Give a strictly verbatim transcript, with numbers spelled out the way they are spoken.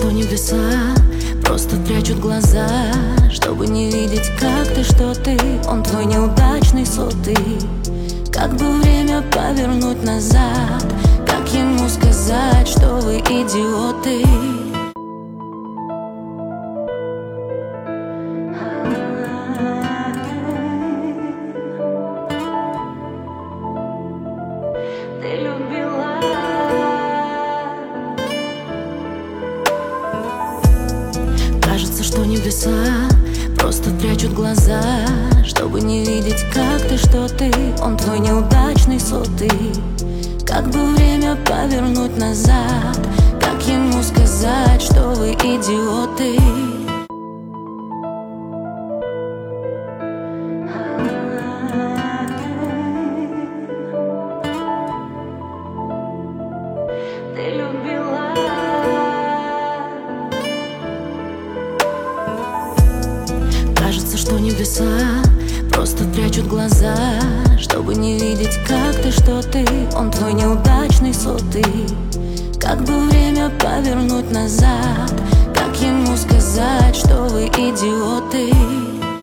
что небеса просто прячут глаза, чтобы не видеть, как ты, что ты. Он твой неудачный сотый. Как бы время повернуть назад, как ему сказать, что вы идиоты? Ты любила. Кажется, что небеса просто прячут глаза, чтобы не видеть, как ты, что ты. Он твой неудачный сотый. Как бы время повернуть назад, как ему сказать, что вы идиоты? Ты любила. Кажется, что небеса просто прячут глаза, чтобы не видеть, как ты, что ты. Он твой неудачный сотый. Как бы время повернуть назад, как ему сказать, что вы идиоты?